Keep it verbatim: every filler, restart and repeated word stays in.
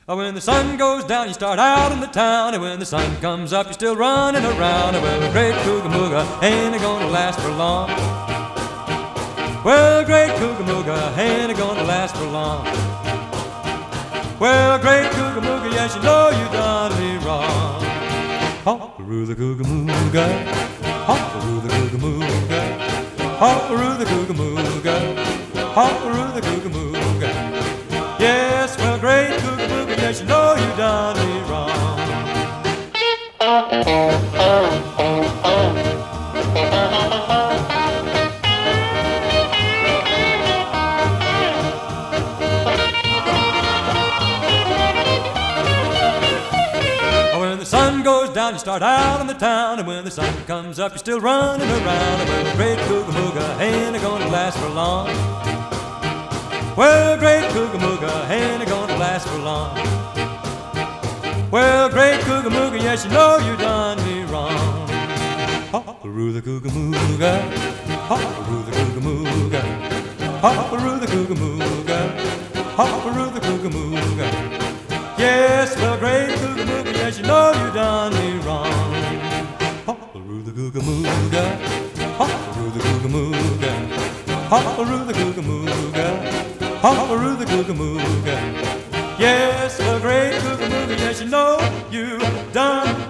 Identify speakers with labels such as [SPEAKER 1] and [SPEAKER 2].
[SPEAKER 1] Oh, when the sun goes down, you start out in the town, and when the sun comes up, you're still running around. Well, a great Coogamooga ain't gonna last for long. Well, a great Coogamooga ain't gonna last for long. Well, a great Coogamooga, yes, you know you done me wrong. Hop-a-roo the Coogamooga, hop-a-roo the Coogamooga, hop-a-roo the Coogamooga, hop-a-roo the Coogamooga. Yes, well, great Coogamooga, yes, you know you done me wrong. When the sun goes down, you start out in the town, and when the sun comes up, you're still running around. Well, great Coogamooga ain't gonna last for long. Well, great Coogamooga ain't gonna last for long. Well, great Coogamooga, yes, you know you done me wrong. Hop-a-roo the Coogamooga, hop-a-roo the Coogamooga, hop-a-roo the Coogamooga, hop-a-roo the Coogamooga. Yes, well, great Coogamooga, yes, you know you done me wrong. Hop-a-roo the Coogamooga, hop-a-roo the Coogamooga, hop-a-roo the Coogamooga, hop-a-roo the Coogamooga. Yes, well, great Coogamooga, yes, you know you done